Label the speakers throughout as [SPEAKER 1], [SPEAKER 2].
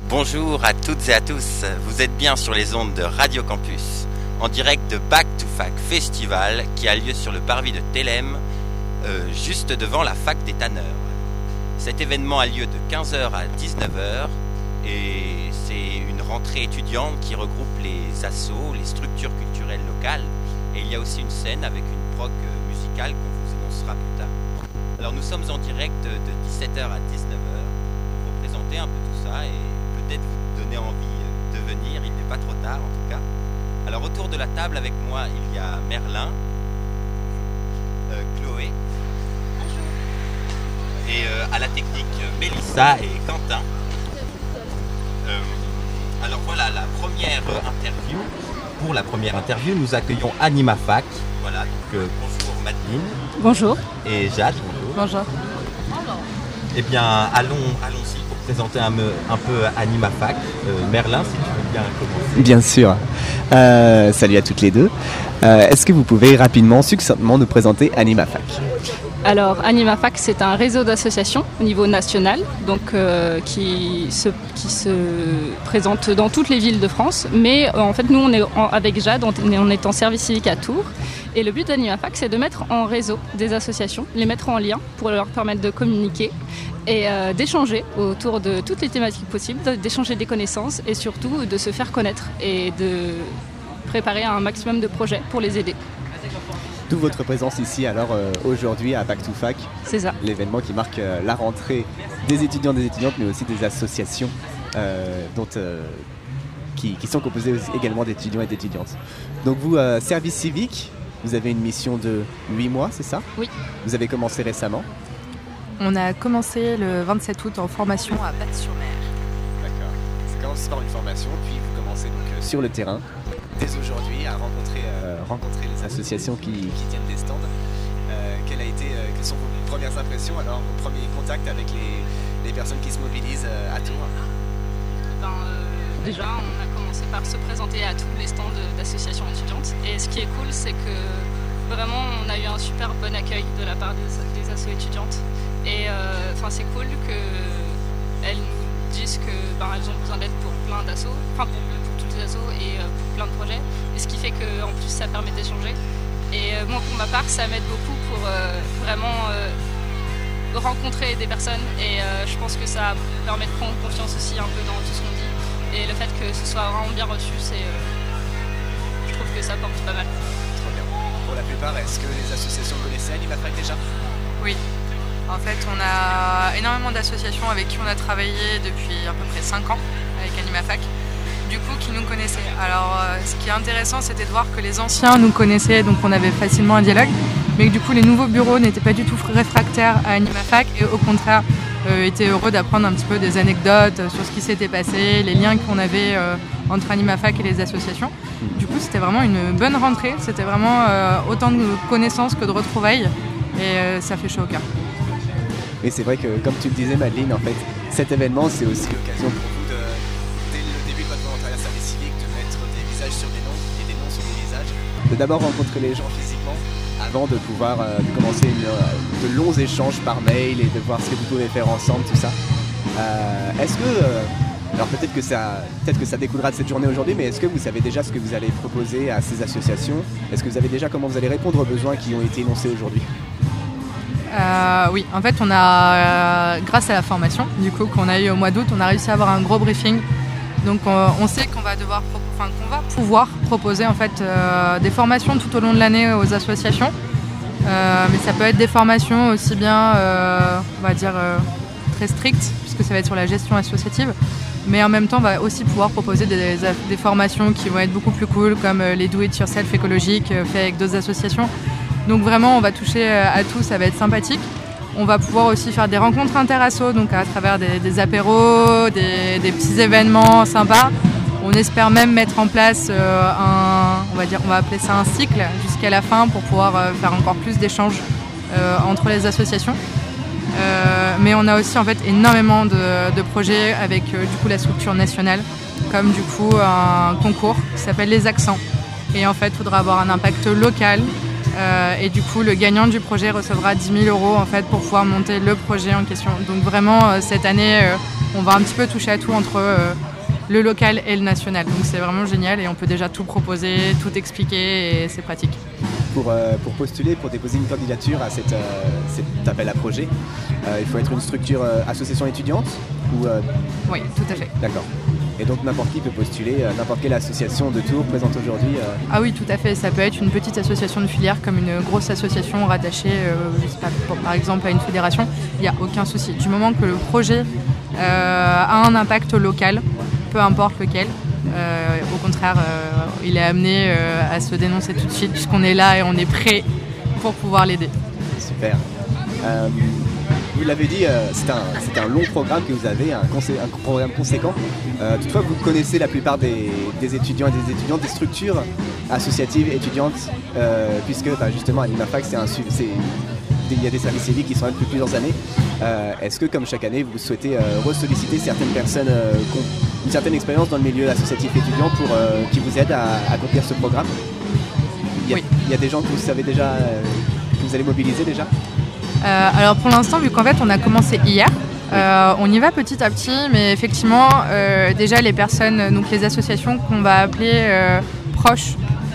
[SPEAKER 1] Bonjour à toutes et à tous, vous êtes bien sur les ondes de Radio Campus, en direct de Back to Fac Festival qui a lieu sur le parvis de Thélème, juste devant la fac des Tanneurs. Cet événement a lieu de 15h à 19h et c'est une rentrée étudiante qui regroupe les assos, les structures culturelles locales, et il y a aussi une scène avec une prog musicale qu'on vous annoncera plus tard. Alors nous sommes en direct de 17h à 19h pour vous présenter un peu tout ça et peut-être vous donner envie de venir, il n'est pas trop tard en tout cas. Alors autour de la table avec moi il y a Merlin, Chloé, et à la technique Mélissa et Quentin. Alors voilà la première interview. Pour la première interview nous accueillons Anima Fac. Voilà, donc bonjour Madeleine.
[SPEAKER 2] Bonjour.
[SPEAKER 1] Et Jade, bonjour.
[SPEAKER 2] Bonjour.
[SPEAKER 1] Eh bien allons-y pour présenter un peu Anima Fac. Merlin, si tu veux bien commencer.
[SPEAKER 3] Bien sûr. Salut à toutes les deux. Est-ce que vous pouvez rapidement, succinctement nous présenter Anima Fac ?
[SPEAKER 2] Alors, Anima Fac, c'est un réseau d'associations au niveau national, donc qui se présente dans toutes les villes de France. Mais en fait, nous, avec Jade, on est en service civique à Tours. Et le but d'Anima Fac, c'est de mettre en réseau des associations, les mettre en lien pour leur permettre de communiquer et d'échanger autour de toutes les thématiques possibles, d'échanger des connaissances et surtout de se faire connaître et de préparer un maximum de projets pour les aider.
[SPEAKER 3] D'où votre présence ici alors aujourd'hui à Back to Fac.
[SPEAKER 2] C'est ça.
[SPEAKER 3] L'événement qui marque la rentrée des étudiants, des étudiantes, mais aussi des associations qui sont composées également d'étudiants et d'étudiantes. Donc vous, service civique, vous avez une mission de 8 mois, c'est ça ?
[SPEAKER 2] Oui.
[SPEAKER 3] Vous avez commencé récemment ?
[SPEAKER 4] On a commencé le 27 août en formation à Batte-sur-Mer.
[SPEAKER 3] D'accord. Ça commence par une formation, puis vous commencez donc sur le terrain, dès aujourd'hui, à rencontrer les associations qui tiennent des stands. Quelles sont vos premières impressions, alors vos premiers contacts avec les personnes qui se mobilisent à Tours ?
[SPEAKER 2] Déjà, on a commencé par se présenter à tous les stands d'associations étudiantes. Et ce qui est cool, c'est que vraiment, on a eu un super bon accueil de la part des assos étudiantes. Et c'est cool qu'elles nous disent qu'elles ont besoin d'aide pour plein d'assos, pour toutes les assos et pour plein de projets. Et ce qui fait qu'en plus, ça permet d'échanger. Et moi, pour ma part, ça m'aide beaucoup pour vraiment rencontrer des personnes. Et je pense que ça permet de prendre confiance aussi un peu dans tout ce qu'on dit. Et le fait que ce soit vraiment bien reçu, je trouve que ça porte pas mal.
[SPEAKER 3] Très bien. Pour la plupart, est-ce que les associations connaissaient Anima Fac déjà ?
[SPEAKER 4] Oui. En fait, on a énormément d'associations avec qui on a travaillé depuis à peu près 5 ans avec Anima Fac, du coup qui nous connaissaient. Alors ce qui est intéressant, c'était de voir que les anciens nous connaissaient, donc on avait facilement un dialogue, mais que du coup les nouveaux bureaux n'étaient pas du tout réfractaires à Anima Fac et au contraire étaient heureux d'apprendre un petit peu des anecdotes sur ce qui s'était passé, les liens qu'on avait entre Anima Fac et les associations. Du coup c'était vraiment une bonne rentrée, c'était vraiment autant de connaissances que de retrouvailles et ça fait chaud au cœur.
[SPEAKER 3] Et c'est vrai que, comme tu le disais Madeleine, en fait, cet événement, c'est aussi l'occasion pour vous, dès le début de votre volontariat service civique, de mettre des visages sur des noms et des noms sur des visages. De d'abord rencontrer les gens physiquement, avant de pouvoir de commencer de longs échanges par mail et de voir ce que vous pouvez faire ensemble, tout ça. Est-ce que, alors peut-être que ça découlera de cette journée aujourd'hui, mais est-ce que vous savez déjà ce que vous allez proposer à ces associations ? Est-ce que vous savez déjà comment vous allez répondre aux besoins qui ont été énoncés aujourd'hui ?
[SPEAKER 4] Oui, en fait, on a, grâce à la formation du coup qu'on a eu au mois d'août, on a réussi à avoir un gros briefing. Donc, on sait qu'on va pouvoir proposer en fait des formations tout au long de l'année aux associations. Mais ça peut être des formations aussi bien, on va dire, très strictes, puisque ça va être sur la gestion associative. Mais en même temps, on va aussi pouvoir proposer des formations qui vont être beaucoup plus cool, comme les do it yourself écologiques faits avec d'autres associations. Donc vraiment, on va toucher à tout, ça va être sympathique. On va pouvoir aussi faire des rencontres inter-assos, donc à travers des apéros, des petits événements sympas. On espère même mettre en place on va appeler ça un cycle jusqu'à la fin pour pouvoir faire encore plus d'échanges entre les associations. Mais on a aussi en fait énormément de projets avec du coup la structure nationale, comme du coup un concours qui s'appelle les accents. Et en fait, il faudra avoir un impact local Et du coup, le gagnant du projet recevra 10 000 € en fait, pour pouvoir monter le projet en question. Donc vraiment, cette année, on va un petit peu toucher à tout entre le local et le national. Donc c'est vraiment génial et on peut déjà tout proposer, tout expliquer et c'est pratique.
[SPEAKER 3] Pour postuler, pour déposer une candidature à cet appel à projet, il faut être une structure association étudiante ou
[SPEAKER 4] Oui, tout à fait.
[SPEAKER 3] D'accord. Et donc n'importe qui peut postuler, n'importe quelle association de Tours présente aujourd'hui
[SPEAKER 4] Ah oui, tout à fait. Ça peut être une petite association de filière comme une grosse association rattachée, je sais pas, par exemple à une fédération. Il n'y a aucun souci. Du moment que le projet a un impact local, peu importe lequel, au contraire, il est amené à se dénoncer tout de suite puisqu'on est là et on est prêt pour pouvoir l'aider.
[SPEAKER 3] Super. Vous l'avez dit, c'est un long programme que vous avez, un programme conséquent. Toutefois, vous connaissez la plupart des étudiants et des étudiantes, des structures associatives étudiantes, puisque justement à l'IMAFAC, il y a des services civiques qui sont là depuis plusieurs années. Est-ce que, comme chaque année, vous souhaitez ressolliciter certaines personnes qui ont une certaine expérience dans le milieu associatif étudiant pour qui vous aident à accomplir ce programme?
[SPEAKER 4] Oui.
[SPEAKER 3] Il y a des gens que vous savez déjà, que vous allez mobiliser déjà?
[SPEAKER 4] Alors pour l'instant, vu qu'en fait on a commencé hier, on y va petit à petit, mais effectivement déjà les personnes, donc les associations qu'on va appeler proches,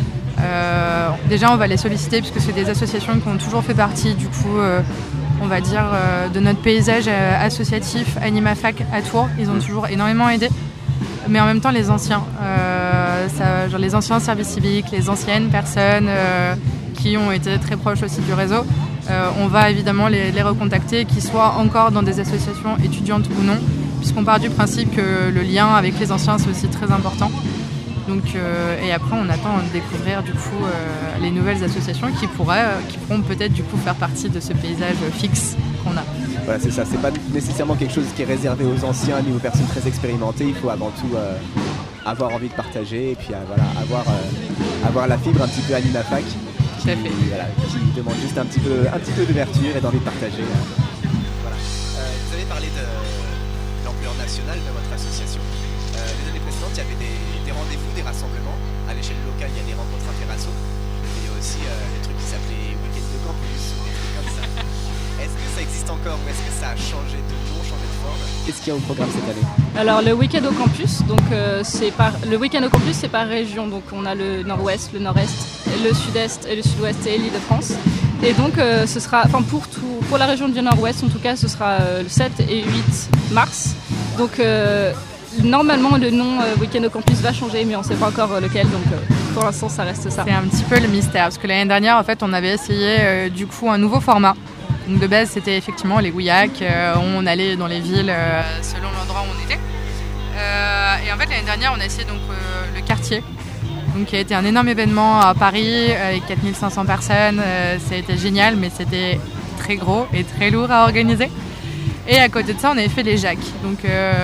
[SPEAKER 4] déjà on va les solliciter puisque c'est des associations qui ont toujours fait partie du coup on va dire de notre paysage associatif AnimaFac à Tours. Ils ont toujours énormément aidé, mais en même temps les anciens, genre les anciens services civiques, les anciennes personnes qui ont été très proches aussi du réseau. On va évidemment les recontacter, qu'ils soient encore dans des associations étudiantes ou non, puisqu'on part du principe que le lien avec les anciens c'est aussi très important. Donc, et après on attend de découvrir du coup les nouvelles associations qui pourront peut-être du coup faire partie de ce paysage fixe qu'on a.
[SPEAKER 3] Voilà, c'est ça, c'est pas nécessairement quelque chose qui est réservé aux anciens ni aux personnes très expérimentées, il faut avant tout avoir envie de partager et puis avoir la fibre un petit peu AnimaFac. Qui demande juste un petit peu d'ouverture et d'envie de partager. Voilà. Vous avez parlé de l'ampleur nationale de votre association. Les années précédentes, il y avait des rendez-vous, des rassemblements. À l'échelle locale, il y a des rencontres inter-asso. Il y a aussi des trucs qui s'appelaient week-end de campus ou des trucs comme ça. Est-ce que ça existe encore ou est-ce que ça a changé de nom, changé de forme? Qu'est-ce qu'il y a au programme cette année?
[SPEAKER 2] Alors le week-end au campus, donc le week-end au campus c'est par région, donc on a le nord-ouest, le nord-est, le sud-est et le sud-ouest et l'Île-de-France. Et donc ce sera, pour la région du nord-ouest en tout cas, ce sera le 7 et 8 mars. Donc normalement le nom week-end au campus va changer, mais on ne sait pas encore lequel, donc pour l'instant ça reste ça.
[SPEAKER 4] C'est un petit peu le mystère, parce que l'année dernière en fait on avait essayé du coup un nouveau format. Donc de base c'était effectivement les Gouillacs, on allait dans les villes selon l'endroit où on était. Et en fait l'année dernière on a essayé donc le quartier, donc qui a été un énorme événement à Paris avec 4500 personnes. Ça a été génial, mais c'était très gros et très lourd à organiser. Et à côté de ça on avait fait les Jacques, donc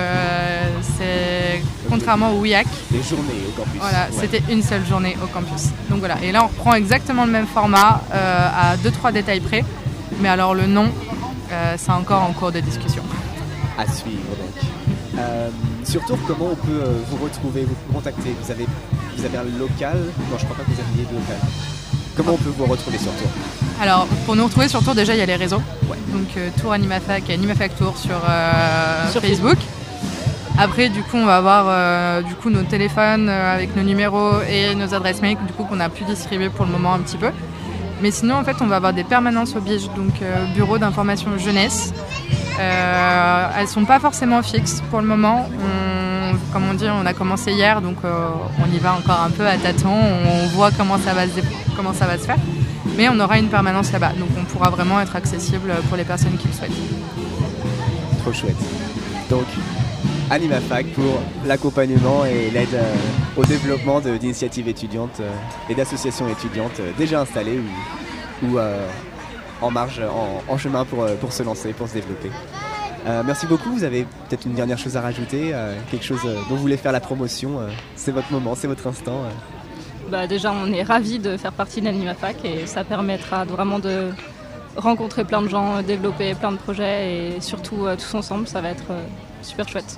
[SPEAKER 4] c'est contrairement aux Gouillacs.
[SPEAKER 3] Les journées au campus.
[SPEAKER 4] Voilà,
[SPEAKER 3] ouais.
[SPEAKER 4] C'était une seule journée au campus. Donc voilà, et là on reprend exactement le même format à 2-3 détails près. Mais alors le nom, c'est encore en cours de discussion.
[SPEAKER 3] À suivre donc. Sur Tours, comment on peut vous retrouver, vous contacter? Vous avez un local? Non, je crois pas que vous aviez de local. Comment on peut vous retrouver sur Tours?
[SPEAKER 4] Alors pour nous retrouver sur Tours, déjà il y a les réseaux. Ouais. Donc Tours AnimaFac et AnimaFac Tours sur Facebook. Après du coup on va avoir nos téléphones avec nos numéros et nos adresses mail du coup qu'on a pu distribuer pour le moment un petit peu. Mais sinon, en fait, on va avoir des permanences au BIJ, donc Bureau d'information jeunesse. Elles ne sont pas forcément fixes pour le moment. Comme on dit, on a commencé hier, donc on y va encore un peu à tâtons. On voit comment ça va se faire. Mais on aura une permanence là-bas, donc on pourra vraiment être accessible pour les personnes qui le souhaitent.
[SPEAKER 3] Trop chouette. Donc, AnimaFac pour l'accompagnement et l'aide au développement d'initiatives étudiantes et d'associations étudiantes déjà installées ou en marge, en chemin pour se lancer, pour se développer. Merci beaucoup. Vous avez peut-être une dernière chose à rajouter, quelque chose dont vous voulez faire la promotion. C'est votre moment, c'est votre instant.
[SPEAKER 2] Déjà, on est ravis de faire partie de l'AnimaFac et ça permettra vraiment de rencontrer plein de gens, développer plein de projets et surtout tous ensemble, ça va être super chouette.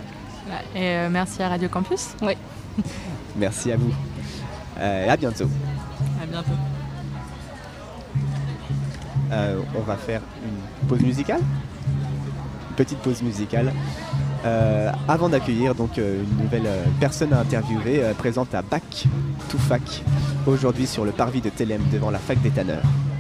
[SPEAKER 4] Et merci à Radio Campus.
[SPEAKER 2] Oui.
[SPEAKER 3] Merci à vous. À bientôt.
[SPEAKER 4] À bientôt.
[SPEAKER 3] On va faire une pause musicale, petite pause musicale, avant d'accueillir donc une nouvelle personne à interviewer présente à Back to Fac aujourd'hui sur le parvis de Télème devant la fac des tanneurs.